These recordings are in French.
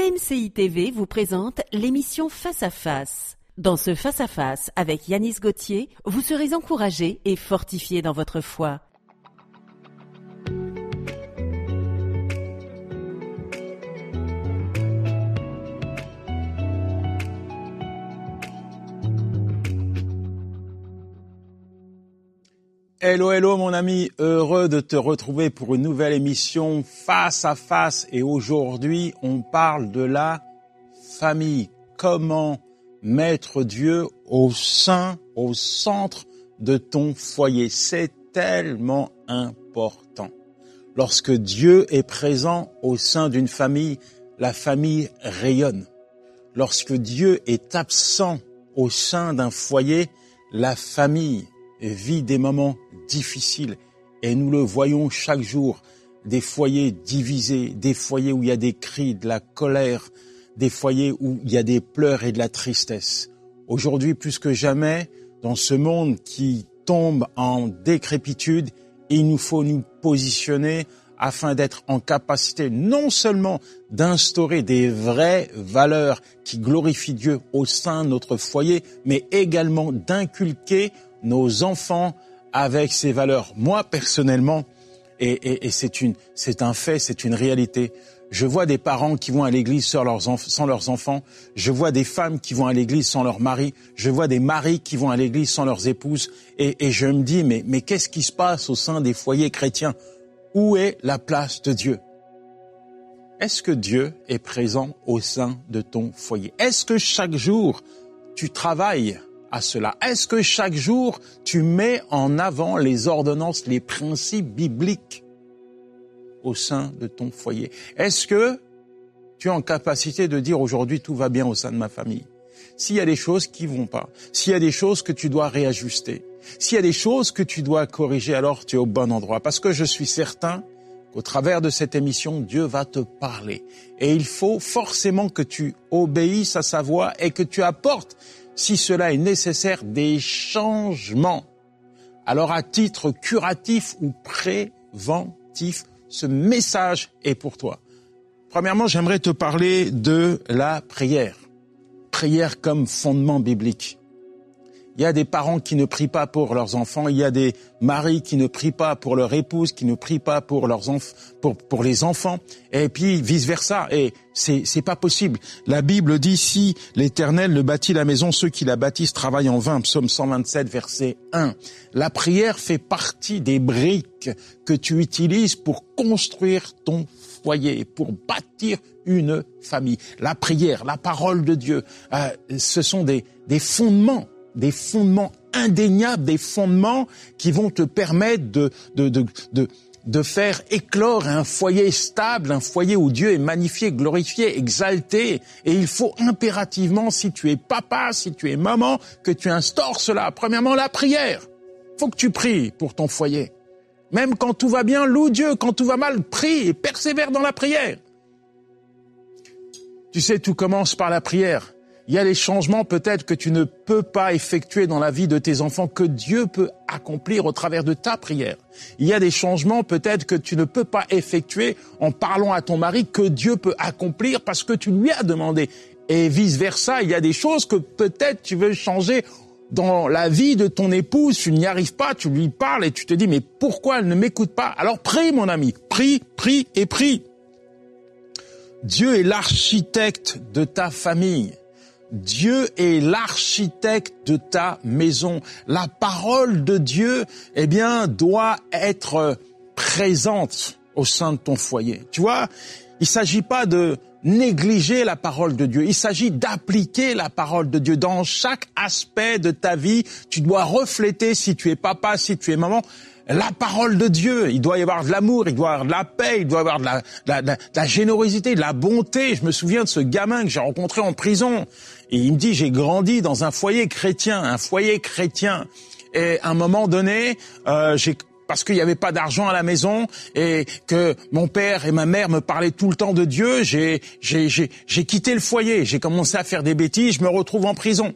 AMCI TV vous présente l'émission Face à Face. Dans ce Face à Face avec Yanis Gauthier, vous serez encouragé et fortifié dans votre foi. Hello, hello mon ami, heureux de te retrouver pour une nouvelle émission Face à Face. Et aujourd'hui, on parle de la famille. Comment mettre Dieu au centre de ton foyer. C'est tellement important. Lorsque Dieu est présent au sein d'une famille, la famille rayonne. Lorsque Dieu est absent au sein d'un foyer, la famille vit des moments difficiles et nous le voyons chaque jour, des foyers divisés, des foyers où il y a des cris, de la colère, des foyers où il y a des pleurs et de la tristesse. Aujourd'hui, plus que jamais, dans ce monde qui tombe en décrépitude, il nous faut nous positionner afin d'être en capacité non seulement d'instaurer des vraies valeurs qui glorifient Dieu au sein de notre foyer, mais également d'inculquer nos enfants avec ces valeurs. Moi, personnellement, et c'est un fait, c'est une réalité, je vois des parents qui vont à l'église sans leurs enfants, je vois des femmes qui vont à l'église sans leur mari, je vois des maris qui vont à l'église sans leurs épouses, et je me dis, mais qu'est-ce qui se passe au sein des foyers chrétiens? Où est la place de Dieu? Est-ce que Dieu est présent au sein de ton foyer? Est-ce que chaque jour, tu travailles à cela? Est-ce que chaque jour, tu mets en avant les ordonnances, les principes bibliques au sein de ton foyer? Est-ce que tu es en capacité de dire aujourd'hui tout va bien au sein de ma famille? S'il y a des choses qui vont pas, s'il y a des choses que tu dois réajuster, s'il y a des choses que tu dois corriger, alors tu es au bon endroit. Parce que je suis certain qu'au travers de cette émission, Dieu va te parler. Et il faut forcément que tu obéisses à sa voix et que tu apportes, si cela est nécessaire, des changements. Alors à titre curatif ou préventif, ce message est pour toi. Premièrement, j'aimerais te parler de la prière. Prière comme fondement biblique. Il y a des parents qui ne prient pas pour leurs enfants, il y a des maris qui ne prient pas pour leur épouse, qui ne prient pas pour leurs pour les enfants, et puis vice versa. Et c'est pas possible. La Bible dit, si l'Éternel ne bâtit la maison, ceux qui la bâtissent travaillent en vain. Psaume 127, verset 1. La prière fait partie des briques que tu utilises pour construire ton foyer, pour bâtir une famille. La prière, la parole de Dieu, ce sont des fondements indéniables, des fondements qui vont te permettre de faire éclore un foyer stable, un foyer où Dieu est magnifié, glorifié, exalté. Et il faut impérativement, si tu es papa, si tu es maman, que tu instaures cela. Premièrement, la prière. Faut que tu pries pour ton foyer. Même quand tout va bien, loue Dieu. Quand tout va mal, prie et persévère dans la prière. Tu sais, tout commence par la prière. Il y a des changements peut-être que tu ne peux pas effectuer dans la vie de tes enfants que Dieu peut accomplir au travers de ta prière. Il y a des changements peut-être que tu ne peux pas effectuer en parlant à ton mari que Dieu peut accomplir parce que tu lui as demandé. Et vice versa, il y a des choses que peut-être tu veux changer dans la vie de ton épouse, tu n'y arrives pas, tu lui parles et tu te dis mais pourquoi elle ne m'écoute pas? Alors prie mon ami, prie et prie. Dieu est l'architecte de ta famille. Dieu est l'architecte de ta maison. La parole de Dieu, doit être présente au sein de ton foyer. Tu vois, il s'agit pas de négliger la parole de Dieu. Il s'agit d'appliquer la parole de Dieu. Dans chaque aspect de ta vie, tu dois refléter, si tu es papa, si tu es maman, la parole de Dieu. Il doit y avoir de l'amour, il doit y avoir de la paix, il doit y avoir de la générosité, de la bonté. Je me souviens de ce gamin que j'ai rencontré en prison. Et il me dit, j'ai grandi dans un foyer chrétien. Et à un moment donné, parce qu'il n'y avait pas d'argent à la maison et que mon père et ma mère me parlaient tout le temps de Dieu, j'ai quitté le foyer. J'ai commencé à faire des bêtises, je me retrouve en prison.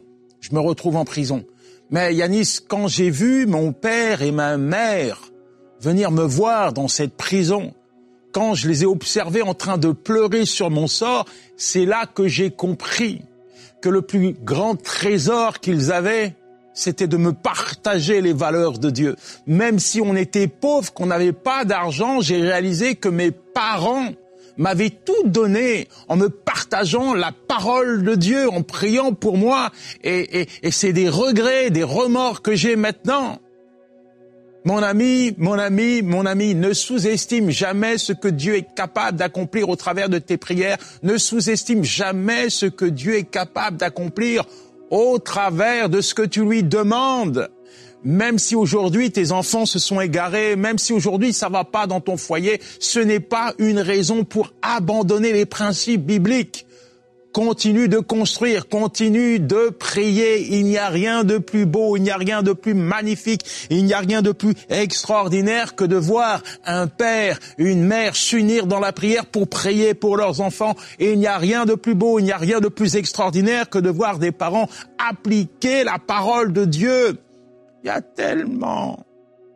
Mais Yanis, quand j'ai vu mon père et ma mère venir me voir dans cette prison, quand je les ai observés en train de pleurer sur mon sort, c'est là que j'ai compris que le plus grand trésor qu'ils avaient, c'était de me partager les valeurs de Dieu. Même si on était pauvre, qu'on n'avait pas d'argent, j'ai réalisé que mes parents m'avaient tout donné en me partageant la parole de Dieu, en priant pour moi. Et c'est des regrets, des remords que j'ai maintenant. Mon ami, ne sous-estime jamais ce que Dieu est capable d'accomplir au travers de tes prières. Ne sous-estime jamais ce que Dieu est capable d'accomplir au travers de ce que tu lui demandes. Même si aujourd'hui tes enfants se sont égarés, même si aujourd'hui ça va pas dans ton foyer, ce n'est pas une raison pour abandonner les principes bibliques. Continue de construire, continue de prier. Il n'y a rien de plus beau, il n'y a rien de plus magnifique, il n'y a rien de plus extraordinaire que de voir un père, une mère s'unir dans la prière pour prier pour leurs enfants. Et il n'y a rien de plus beau, il n'y a rien de plus extraordinaire que de voir des parents appliquer la parole de Dieu. Il y a tellement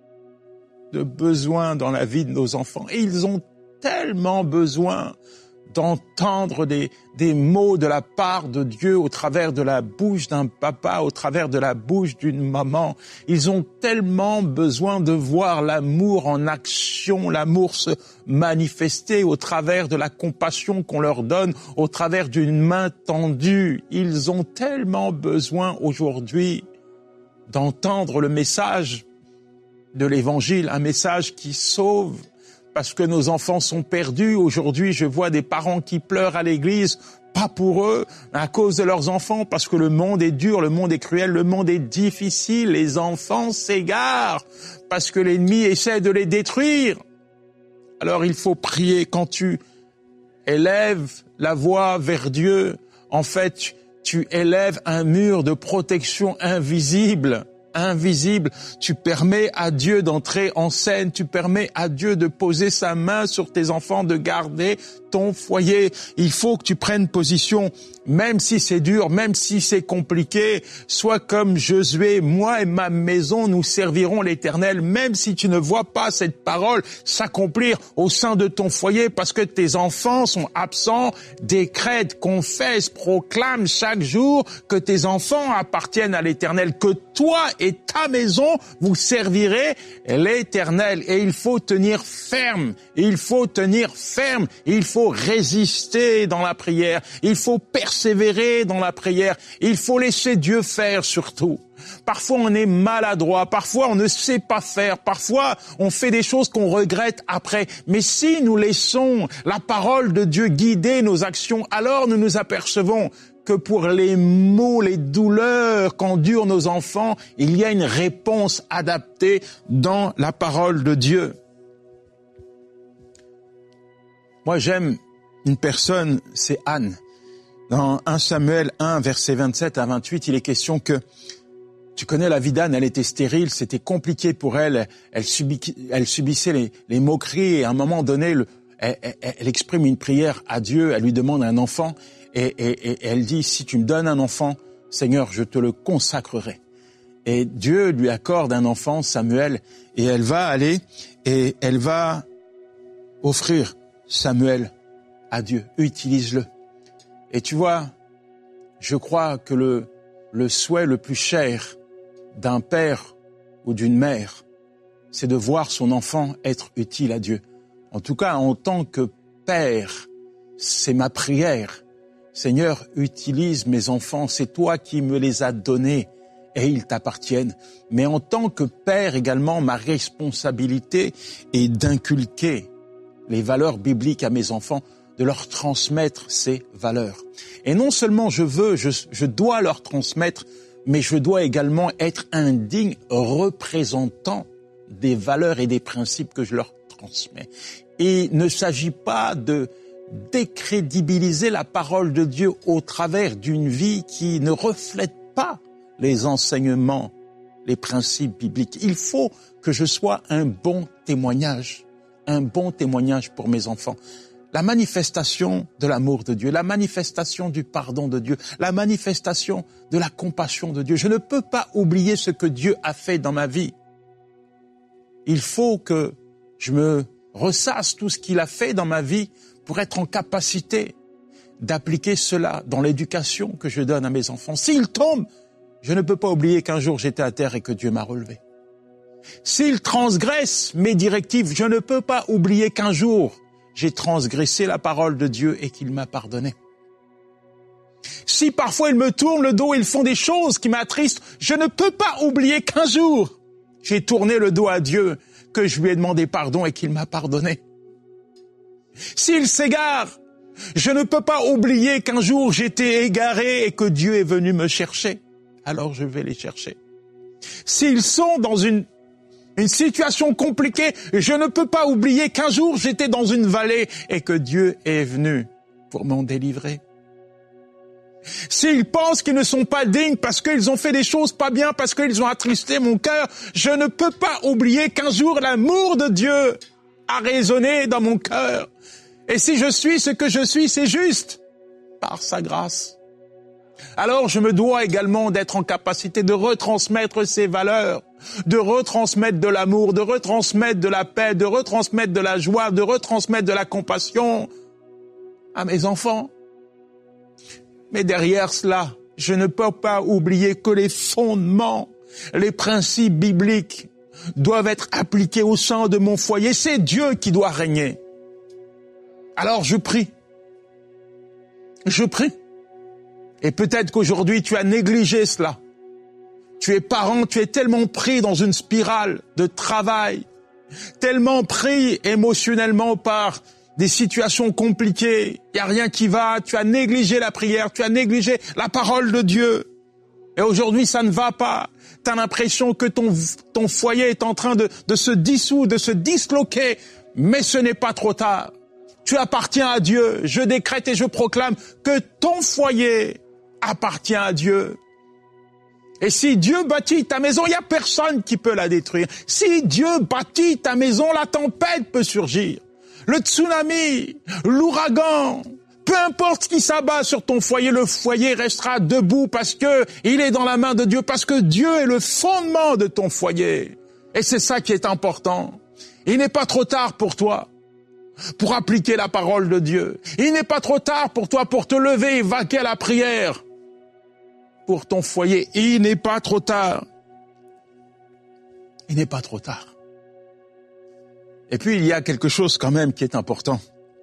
de besoins dans la vie de nos enfants. Et ils ont tellement besoin d'entendre des mots de la part de Dieu au travers de la bouche d'un papa, au travers de la bouche d'une maman. Ils ont tellement besoin de voir l'amour en action, l'amour se manifester au travers de la compassion qu'on leur donne, au travers d'une main tendue. Ils ont tellement besoin aujourd'hui d'entendre le message de l'Évangile, un message qui sauve, parce que nos enfants sont perdus. Aujourd'hui, je vois des parents qui pleurent à l'église, pas pour eux, mais à cause de leurs enfants, parce que le monde est dur, le monde est cruel, le monde est difficile. Les enfants s'égarent, parce que l'ennemi essaie de les détruire. Alors il faut prier. Quand tu élèves la voix vers Dieu, en fait, tu élèves un mur de protection invisible. Tu permets à Dieu d'entrer en scène, tu permets à Dieu de poser sa main sur tes enfants, de garder ton foyer. Il faut que tu prennes position, même si c'est dur, même si c'est compliqué. Sois comme Josué, moi et ma maison, nous servirons l'Éternel, même si tu ne vois pas cette parole s'accomplir au sein de ton foyer, parce que tes enfants sont absents. Décrète, confesse, proclame chaque jour que tes enfants appartiennent à l'Éternel, que toi et ta maison, vous servirez l'Éternel. Et il faut tenir ferme, il faut résister dans la prière, il faut persévérer dans la prière, il faut laisser Dieu faire surtout. Parfois on est maladroit, parfois on ne sait pas faire, parfois on fait des choses qu'on regrette après. Mais si nous laissons la parole de Dieu guider nos actions, alors nous nous apercevons que pour les maux, les douleurs qu'endurent nos enfants, il y a une réponse adaptée dans la parole de Dieu. Moi, j'aime une personne, c'est Anne. Dans 1 Samuel 1, versets 27 à 28, il est question que, tu connais la vie d'Anne, elle était stérile, c'était compliqué pour elle, elle subissait les moqueries, et à un moment donné, elle exprime une prière à Dieu, elle lui demande un enfant, et elle dit, si tu me donnes un enfant, Seigneur, je te le consacrerai. Et Dieu lui accorde un enfant, Samuel, et elle va aller, et elle va offrir Samuel à Dieu, utilise-le. Et tu vois, je crois que le souhait le plus cher d'un père ou d'une mère, c'est de voir son enfant être utile à Dieu. En tout cas, en tant que père, c'est ma prière. Seigneur, utilise mes enfants, c'est toi qui me les as donnés et ils t'appartiennent. Mais en tant que père également, ma responsabilité est d'inculquer les valeurs bibliques à mes enfants, de leur transmettre ces valeurs. Et non seulement je dois leur transmettre, mais je dois également être un digne représentant des valeurs et des principes que je leur transmets. Et il ne s'agit pas de décrédibiliser la parole de Dieu au travers d'une vie qui ne reflète pas les enseignements, les principes bibliques. Il faut que je sois un bon témoignage pour mes enfants. La manifestation de l'amour de Dieu, la manifestation du pardon de Dieu, la manifestation de la compassion de Dieu. Je ne peux pas oublier ce que Dieu a fait dans ma vie. Il faut que je me ressasse tout ce qu'il a fait dans ma vie pour être en capacité d'appliquer cela dans l'éducation que je donne à mes enfants. S'ils tombent, je ne peux pas oublier qu'un jour j'étais à terre et que Dieu m'a relevé. S'ils transgressent mes directives, je ne peux pas oublier qu'un jour j'ai transgressé la parole de Dieu et qu'il m'a pardonné. Si parfois ils me tournent le dos et ils font des choses qui m'attristent, je ne peux pas oublier qu'un jour j'ai tourné le dos à Dieu, que je lui ai demandé pardon et qu'il m'a pardonné. S'ils s'égarent, je ne peux pas oublier qu'un jour j'étais égaré et que Dieu est venu me chercher. Alors je vais les chercher. S'ils sont dans une situation compliquée, je ne peux pas oublier qu'un jour j'étais dans une vallée et que Dieu est venu pour m'en délivrer. S'ils pensent qu'ils ne sont pas dignes parce qu'ils ont fait des choses pas bien, parce qu'ils ont attristé mon cœur, je ne peux pas oublier qu'un jour l'amour de Dieu a résonné dans mon cœur. Et si je suis ce que je suis, c'est juste par sa grâce. Alors je me dois également d'être en capacité de retransmettre ces valeurs, de retransmettre de l'amour, de retransmettre de la paix, de retransmettre de la joie, de retransmettre de la compassion à mes enfants. Mais derrière cela, je ne peux pas oublier que les fondements, les principes bibliques doivent être appliqués au sein de mon foyer. C'est Dieu qui doit régner. Alors je prie. Je prie. Et peut-être qu'aujourd'hui tu as négligé cela. Tu es parent, tu es tellement pris dans une spirale de travail, tellement pris émotionnellement par des situations compliquées, il n'y a rien qui va, tu as négligé la prière, tu as négligé la parole de Dieu. Et aujourd'hui, ça ne va pas. Tu as l'impression que ton foyer est en train de se dissoudre, de se disloquer, mais ce n'est pas trop tard. Tu appartiens à Dieu. Je décrète et je proclame que ton foyer appartient à Dieu. Et si Dieu bâtit ta maison, il n'y a personne qui peut la détruire. Si Dieu bâtit ta maison, la tempête peut surgir. Le tsunami, l'ouragan, peu importe ce qui s'abat sur ton foyer, le foyer restera debout parce que il est dans la main de Dieu, parce que Dieu est le fondement de ton foyer. Et c'est ça qui est important. Il n'est pas trop tard pour toi pour appliquer la parole de Dieu. Il n'est pas trop tard pour toi pour te lever et vaquer à la prière pour ton foyer. Il n'est pas trop tard. Il n'est pas trop tard. Et puis, il y a quelque chose quand même qui est important.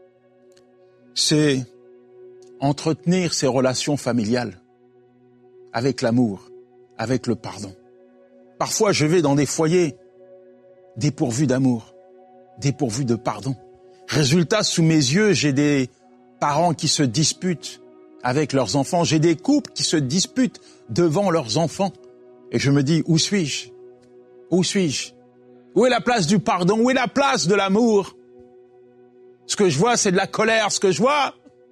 C'est entretenir ces relations familiales avec l'amour, avec le pardon. Parfois, je vais dans des foyers dépourvus d'amour, dépourvus de pardon. Résultat, sous mes yeux, j'ai des parents qui se disputent avec leurs enfants. J'ai des couples qui se disputent devant leurs enfants. Et je me dis, où suis-je? Où suis-je? Où est la place du pardon? Où est la place de l'amour? Ce que je vois, c'est de la colère. Ce que je vois,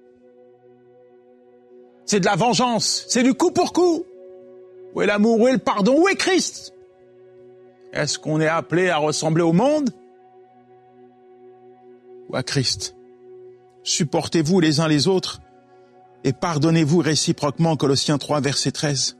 c'est de la vengeance. C'est du coup pour coup. Où est l'amour? Où est le pardon? Où est Christ? Est-ce qu'on est appelé à ressembler au monde? Ou à Christ? Supportez-vous les uns les autres et pardonnez-vous réciproquement. Colossiens 3, verset 13.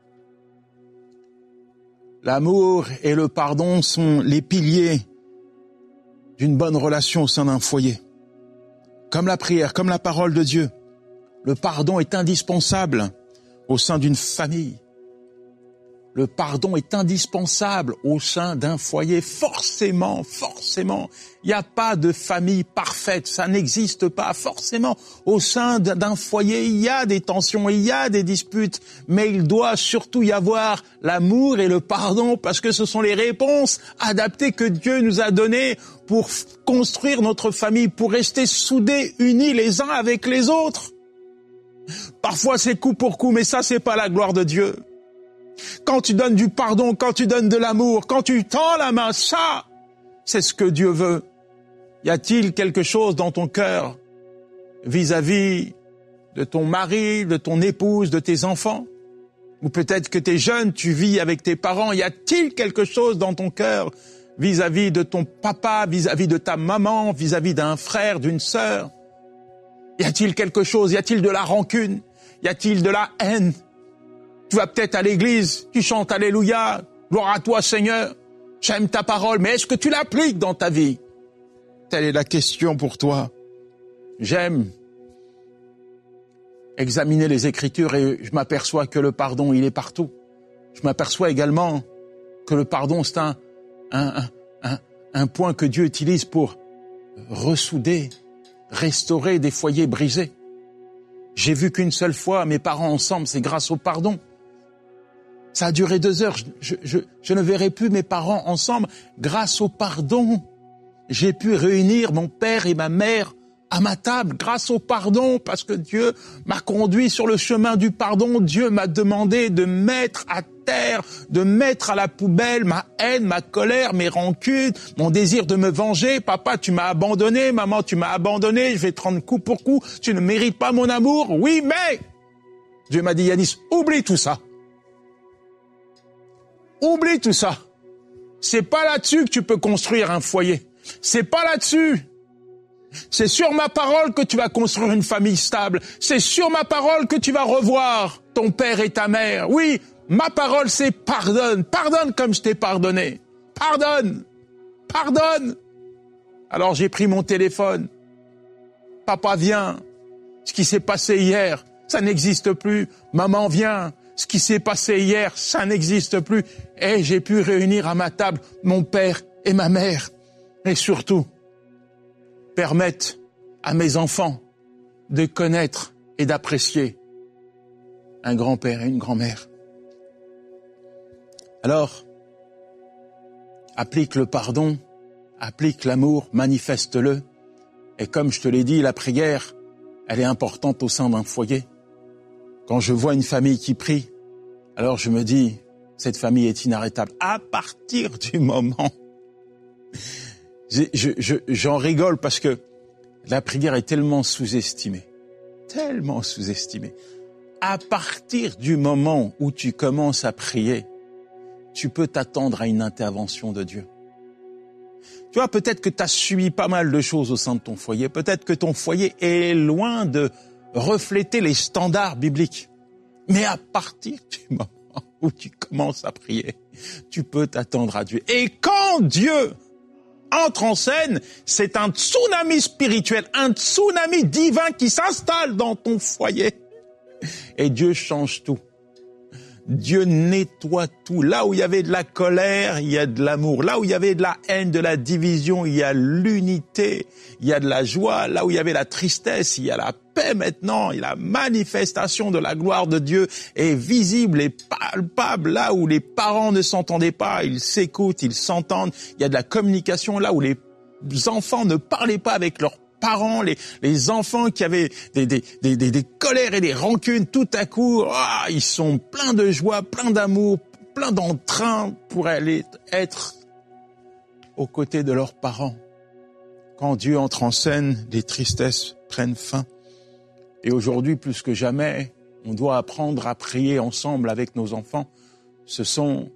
L'amour et le pardon sont les piliers d'une bonne relation au sein d'un foyer. Comme la prière, comme la parole de Dieu, le pardon est indispensable au sein d'une famille. Le pardon est indispensable au sein d'un foyer. Forcément. Il n'y a pas de famille parfaite, ça n'existe pas. Forcément, au sein d'un foyer, il y a des tensions, il y a des disputes, mais il doit surtout y avoir l'amour et le pardon, parce que ce sont les réponses adaptées que Dieu nous a données pour construire notre famille, pour rester soudés, unis les uns avec les autres. Parfois, c'est coup pour coup, mais ça, c'est pas la gloire de Dieu. Quand tu donnes du pardon, quand tu donnes de l'amour, quand tu tends la main, ça, c'est ce que Dieu veut. Y a-t-il quelque chose dans ton cœur vis-à-vis de ton mari, de ton épouse, de tes enfants? Ou peut-être que tu es jeune, tu vis avec tes parents. Y a-t-il quelque chose dans ton cœur vis-à-vis de ton papa, vis-à-vis de ta maman, vis-à-vis d'un frère, d'une sœur? Y a-t-il quelque chose? Y a-t-il de la rancune? Y a-t-il de la haine? Tu vas peut-être à l'église, tu chantes Alléluia, gloire à toi Seigneur, j'aime ta parole, mais est-ce que tu l'appliques dans ta vie? Telle est la question pour toi. J'aime examiner les Écritures et je m'aperçois que le pardon, il est partout. Je m'aperçois également que le pardon, c'est un point que Dieu utilise pour ressouder, restaurer des foyers brisés. J'ai vu qu'une seule fois mes parents ensemble, c'est grâce au pardon. Ça a duré 2 heures. Je ne verrai plus mes parents ensemble grâce au pardon. J'ai pu réunir mon père et ma mère à ma table grâce au pardon, parce que Dieu m'a conduit sur le chemin du pardon. Dieu m'a demandé de mettre à terre, de mettre à la poubelle ma haine, ma colère, mes rancunes, mon désir de me venger. Papa, tu m'as abandonné. Maman, tu m'as abandonné. Je vais te rendre coup pour coup. Tu ne mérites pas mon amour. Oui, mais Dieu m'a dit, Yanis, oublie tout ça. Oublie tout ça. C'est pas là-dessus que tu peux construire un foyer. C'est pas là-dessus. C'est sur ma parole que tu vas construire une famille stable. C'est sur ma parole que tu vas revoir ton père et ta mère. Oui, ma parole, c'est pardonne. Pardonne comme je t'ai pardonné. Pardonne. Pardonne. Alors j'ai pris mon téléphone. Papa, viens. Ce qui s'est passé hier, ça n'existe plus. Maman, viens. Ce qui s'est passé hier, ça n'existe plus. Et j'ai pu réunir à ma table mon père et ma mère. Et surtout, permettre à mes enfants de connaître et d'apprécier un grand-père et une grand-mère. Alors, applique le pardon, applique l'amour, manifeste-le. Et comme je te l'ai dit, la prière, elle est importante au sein d'un foyer. Quand je vois une famille qui prie, alors je me dis, cette famille est inarrêtable. À partir du moment, j'en rigole parce que la prière est tellement sous-estimée. Tellement sous-estimée. À partir du moment où tu commences à prier, tu peux t'attendre à une intervention de Dieu. Tu vois, peut-être que tu as subi pas mal de choses au sein de ton foyer. Peut-être que ton foyer est loin de refléter les standards bibliques. Mais à partir du moment où tu commences à prier, tu peux t'attendre à Dieu. Et quand Dieu entre en scène, c'est un tsunami spirituel, un tsunami divin qui s'installe dans ton foyer. Et Dieu change tout. Dieu nettoie tout. Là où il y avait de la colère, il y a de l'amour. Là où il y avait de la haine, de la division, il y a l'unité. Il y a de la joie. Là où il y avait la tristesse, il y a la paix maintenant. Et la manifestation de la gloire de Dieu est visible et palpable. Là où les parents ne s'entendaient pas, ils s'écoutent, ils s'entendent. Il y a de la communication. Là où les enfants ne parlaient pas avec leurs parents, les enfants qui avaient des colères et des rancunes, tout à coup, ils sont pleins de joie, pleins d'amour, pleins d'entrain pour aller être aux côtés de leurs parents. Quand Dieu entre en scène, les tristesses prennent fin. Et aujourd'hui, plus que jamais, on doit apprendre à prier ensemble avec nos enfants. Ce sont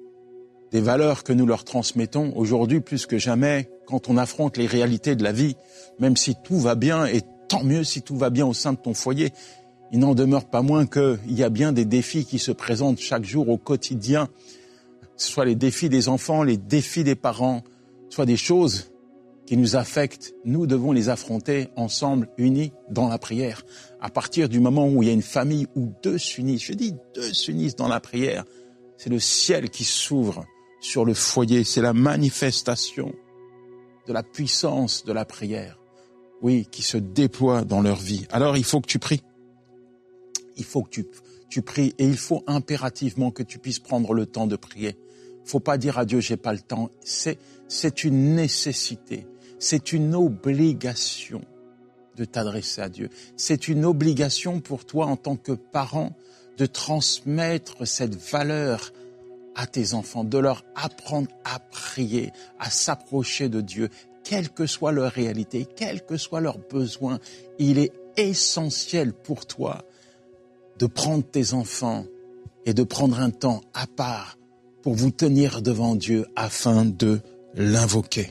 des valeurs que nous leur transmettons. Aujourd'hui, plus que jamais, quand on affronte les réalités de la vie, même si tout va bien, et tant mieux si tout va bien au sein de ton foyer, il n'en demeure pas moins qu'il y a bien des défis qui se présentent chaque jour au quotidien, soit les défis des enfants, les défis des parents, soit des choses qui nous affectent. Nous devons les affronter ensemble, unis dans la prière. À partir du moment où il y a une famille où 2 s'unissent, je dis 2 s'unissent dans la prière, c'est le ciel qui s'ouvre sur le foyer, c'est la manifestation de la puissance de la prière, oui, qui se déploie dans leur vie. Alors il faut que tu pries. Il faut que tu pries et il faut impérativement que tu puisses prendre le temps de prier. Faut pas dire à Dieu, j'ai pas le temps. C'est une nécessité, c'est une obligation de t'adresser à Dieu. C'est une obligation pour toi en tant que parent de transmettre cette valeur à tes enfants, de leur apprendre à prier, à s'approcher de Dieu, quelle que soit leur réalité, quels que soient leurs besoins. Il est essentiel pour toi de prendre tes enfants et de prendre un temps à part pour vous tenir devant Dieu afin de l'invoquer.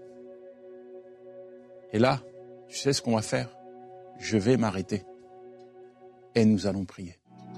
Et là, tu sais ce qu'on va faire? Je vais m'arrêter et nous allons prier.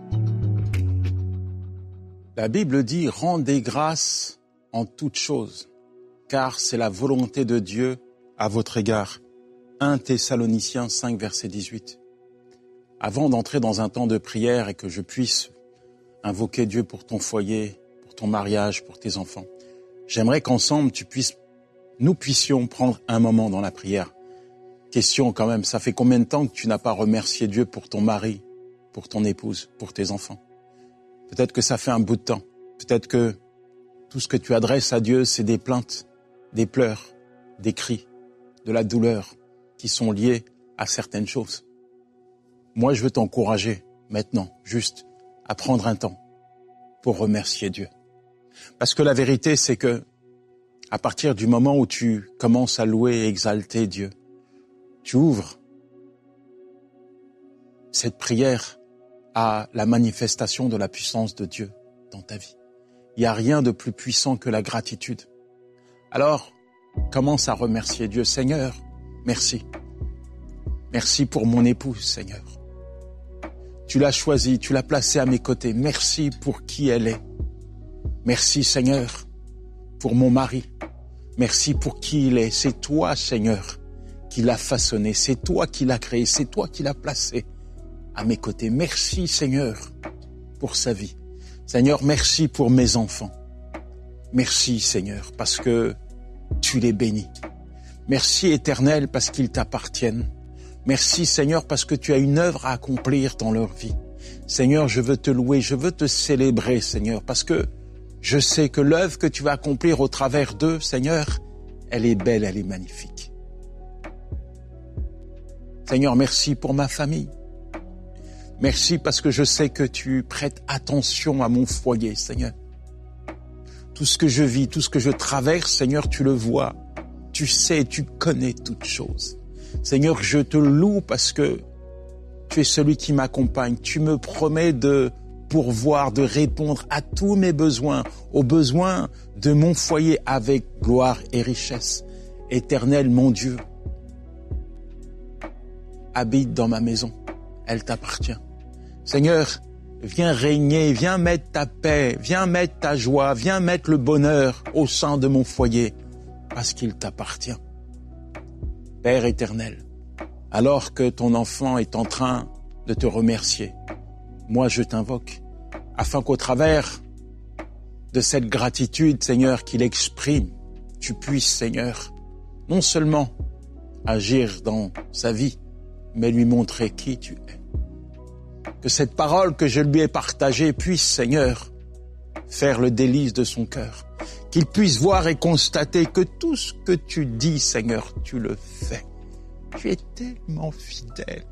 La Bible dit « Rendez grâce en toutes choses, car c'est la volonté de Dieu à votre égard. 1 Thessaloniciens 5, verset 18. Avant d'entrer dans un temps de prière et que je puisse invoquer Dieu pour ton foyer, pour ton mariage, pour tes enfants, j'aimerais qu'ensemble nous puissions prendre un moment dans la prière. Question quand même, ça fait combien de temps que tu n'as pas remercié Dieu pour ton mari, pour ton épouse, pour tes enfants? Peut-être que ça fait un bout de temps. Peut-être que tout ce que tu adresses à Dieu, c'est des plaintes, des pleurs, des cris, de la douleur qui sont liés à certaines choses. Moi, je veux t'encourager maintenant, juste à prendre un temps pour remercier Dieu. Parce que la vérité, c'est que à partir du moment où tu commences à louer et exalter Dieu, tu ouvres cette prière à la manifestation de la puissance de Dieu dans ta vie. Il n'y a rien de plus puissant que la gratitude. Alors, commence à remercier Dieu. Seigneur, merci. Merci pour mon épouse, Seigneur. Tu l'as choisie, tu l'as placée à mes côtés. Merci pour qui elle est. Merci, Seigneur, pour mon mari. Merci pour qui il est. C'est toi, Seigneur, qui l'as façonné. C'est toi qui l'as créé. C'est toi qui l'as placé à mes côtés. Merci, Seigneur, pour sa vie. Seigneur, merci pour mes enfants. Merci, Seigneur, parce que tu les bénis. Merci, Éternel, parce qu'ils t'appartiennent. Merci, Seigneur, parce que tu as une œuvre à accomplir dans leur vie. Seigneur, je veux te louer, je veux te célébrer, Seigneur, parce que je sais que l'œuvre que tu vas accomplir au travers d'eux, Seigneur, elle est belle, elle est magnifique. Seigneur, merci pour ma famille. Merci parce que je sais que tu prêtes attention à mon foyer, Seigneur. Tout ce que je vis, tout ce que je traverse, Seigneur, tu le vois. Tu sais, tu connais toutes choses. Seigneur, je te loue parce que tu es celui qui m'accompagne. Tu me promets de pourvoir, de répondre à tous mes besoins, aux besoins de mon foyer avec gloire et richesse. Éternel, mon Dieu, habite dans ma maison. Elle t'appartient. Seigneur, viens régner, viens mettre ta paix, viens mettre ta joie, viens mettre le bonheur au sein de mon foyer, parce qu'il t'appartient. Père éternel, alors que ton enfant est en train de te remercier, moi je t'invoque, afin qu'au travers de cette gratitude, Seigneur, qu'il exprime, tu puisses, Seigneur, non seulement agir dans sa vie, mais lui montrer qui tu es. Que cette parole que je lui ai partagée puisse, Seigneur, faire le délice de son cœur. Qu'il puisse voir et constater que tout ce que tu dis, Seigneur, tu le fais. Tu es tellement fidèle.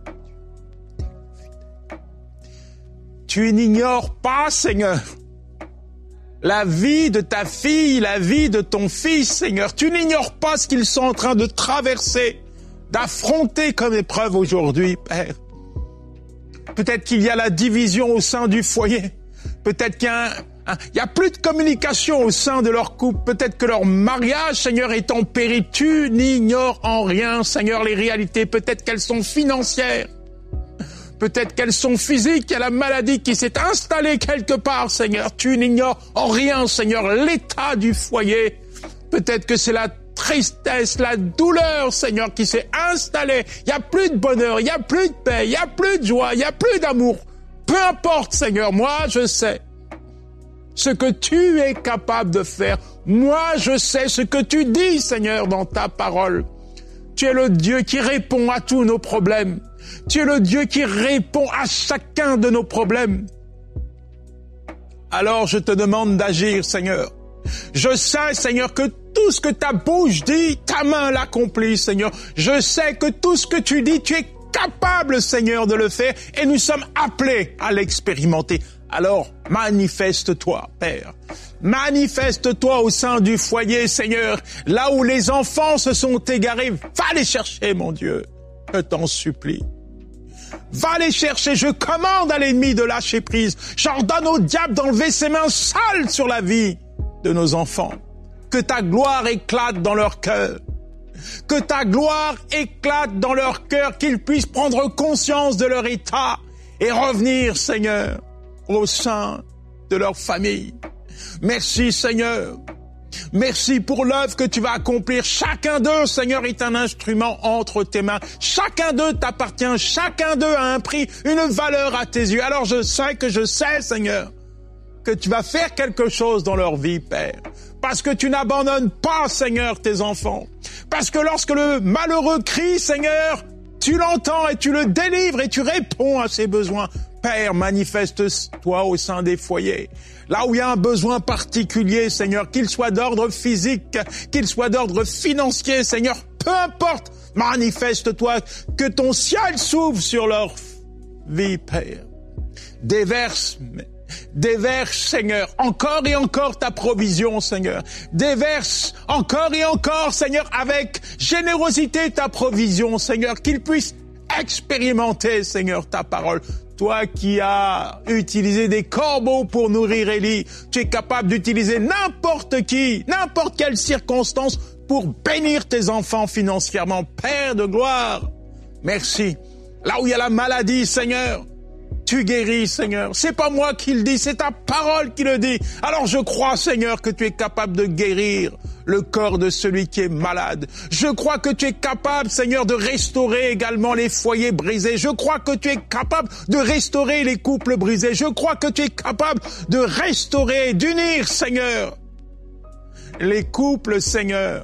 Tu n'ignores pas, Seigneur, la vie de ta fille, la vie de ton fils, Seigneur. Tu n'ignores pas ce qu'ils sont en train de traverser, d'affronter comme épreuve aujourd'hui, Père. Peut-être qu'il y a la division au sein du foyer. Peut-être qu'il y a plus de communication au sein de leur couple. Peut-être que leur mariage, Seigneur, est en péril. Tu n'ignores en rien, Seigneur, les réalités. Peut-être qu'elles sont financières. Peut-être qu'elles sont physiques. Il y a la maladie qui s'est installée quelque part, Seigneur. Tu n'ignores en rien, Seigneur, l'état du foyer. Peut-être que c'est la tristesse, la douleur, Seigneur, qui s'est installée. Il n'y a plus de bonheur, il n'y a plus de paix, il n'y a plus de joie, il n'y a plus d'amour. Peu importe, Seigneur, moi je sais ce que tu es capable de faire. Moi je sais ce que tu dis, Seigneur, dans ta parole. Tu es le Dieu qui répond à tous nos problèmes. Tu es le Dieu qui répond à chacun de nos problèmes. Alors je te demande d'agir, Seigneur. Je sais, Seigneur, que tout ce que ta bouche dit, ta main l'accomplit, Seigneur. Je sais que tout ce que tu dis, tu es capable, Seigneur, de le faire et nous sommes appelés à l'expérimenter. Alors, manifeste-toi, Père. Manifeste-toi au sein du foyer, Seigneur. Là où les enfants se sont égarés, va les chercher, mon Dieu. Je t'en supplie. Va les chercher, je commande à l'ennemi de lâcher prise. J'ordonne au diable d'enlever ses mains sales sur la vie de nos enfants. Que ta gloire éclate dans leur cœur. Que ta gloire éclate dans leur cœur, qu'ils puissent prendre conscience de leur état et revenir, Seigneur, au sein de leur famille. Merci, Seigneur, Merci pour l'œuvre que tu vas accomplir. Chacun d'eux, Seigneur, est un instrument entre tes mains. Chacun d'eux t'appartient. Chacun d'eux a un prix, une valeur à tes yeux. Alors je sais, Seigneur, que tu vas faire quelque chose dans leur vie, Père. Parce que tu n'abandonnes pas, Seigneur, tes enfants. Parce que lorsque le malheureux crie, Seigneur, tu l'entends et tu le délivres et tu réponds à ses besoins. Père, manifeste-toi au sein des foyers. Là où il y a un besoin particulier, Seigneur, qu'il soit d'ordre physique, qu'il soit d'ordre financier, Seigneur, peu importe, manifeste-toi, que ton ciel s'ouvre sur leur vie, Père. Déverse, Seigneur, encore et encore ta provision, Seigneur. Déverse encore et encore, Seigneur, avec générosité ta provision, Seigneur, qu'ils puissent expérimenter, Seigneur, ta parole. Toi qui as utilisé des corbeaux pour nourrir Élie, tu es capable d'utiliser n'importe qui, n'importe quelle circonstance pour bénir tes enfants financièrement. Père de gloire, merci. Là où il y a la maladie, Seigneur, tu guéris, Seigneur. C'est pas moi qui le dis, c'est ta parole qui le dit. Alors je crois, Seigneur, que tu es capable de guérir le corps de celui qui est malade. Je crois que tu es capable, Seigneur, de restaurer également les foyers brisés. Je crois que tu es capable de restaurer les couples brisés. Je crois que tu es capable de restaurer, d'unir, Seigneur, les couples, Seigneur,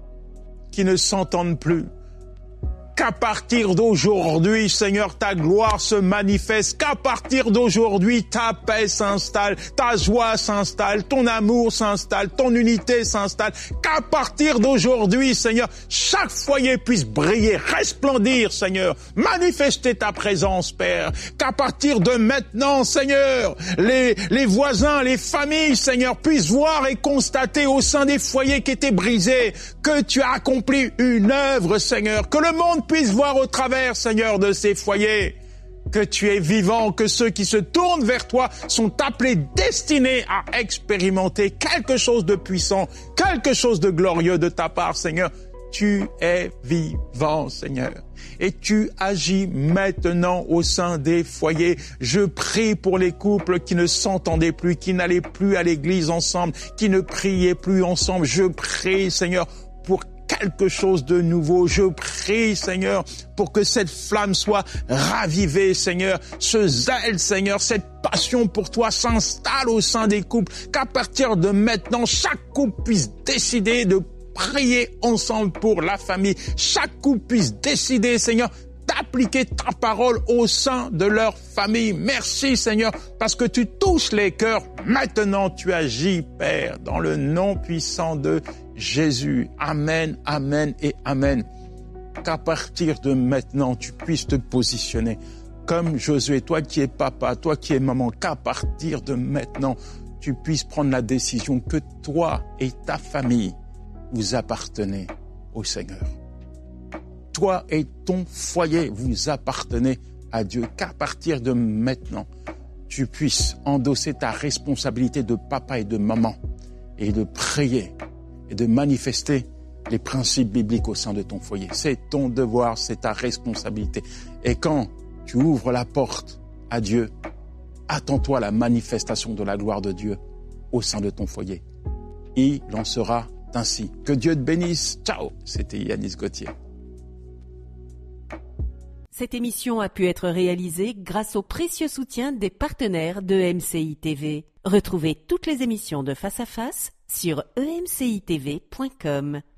qui ne s'entendent plus. Qu'à partir d'aujourd'hui, Seigneur, ta gloire se manifeste. Qu'à partir d'aujourd'hui, ta paix s'installe, ta joie s'installe, ton amour s'installe, ton unité s'installe. Qu'à partir d'aujourd'hui, Seigneur, chaque foyer puisse briller, resplendir, Seigneur, manifester ta présence, Père. Qu'à partir de maintenant, Seigneur, les voisins, les familles, Seigneur, puissent voir et constater au sein des foyers qui étaient brisés que tu as accompli une œuvre, Seigneur, que le monde puisse voir au travers, Seigneur, de ces foyers, que tu es vivant, que ceux qui se tournent vers toi sont appelés, destinés à expérimenter quelque chose de puissant, quelque chose de glorieux de ta part, Seigneur. Tu es vivant, Seigneur. Et tu agis maintenant au sein des foyers. Je prie pour les couples qui ne s'entendaient plus, qui n'allaient plus à l'église ensemble, qui ne priaient plus ensemble. Je prie, Seigneur, pour quelque chose de nouveau. Je prie, Seigneur, pour que cette flamme soit ravivée, Seigneur. Ce zèle, Seigneur, cette passion pour toi s'installe au sein des couples. Qu'à partir de maintenant, chaque couple puisse décider de prier ensemble pour la famille. Chaque couple puisse décider, Seigneur, d'appliquer ta parole au sein de leur famille. Merci, Seigneur, parce que tu touches les cœurs. Maintenant, tu agis, Père, dans le nom puissant de Jésus. Amen, amen et amen. Qu'à partir de maintenant, tu puisses te positionner comme Josué, toi qui es papa, toi qui es maman, qu'à partir de maintenant, tu puisses prendre la décision que toi et ta famille vous appartenez au Seigneur. Toi et ton foyer, vous appartenez à Dieu. Qu'à partir de maintenant, tu puisses endosser ta responsabilité de papa et de maman et de prier et de manifester les principes bibliques au sein de ton foyer. C'est ton devoir, c'est ta responsabilité. Et quand tu ouvres la porte à Dieu, attends-toi à la manifestation de la gloire de Dieu au sein de ton foyer. Il en sera ainsi. Que Dieu te bénisse. Ciao. C'était Yanis Gauthier. Cette émission a pu être réalisée grâce au précieux soutien des partenaires de MCI TV. Retrouvez toutes les émissions de Face à Face sur emcitv.com.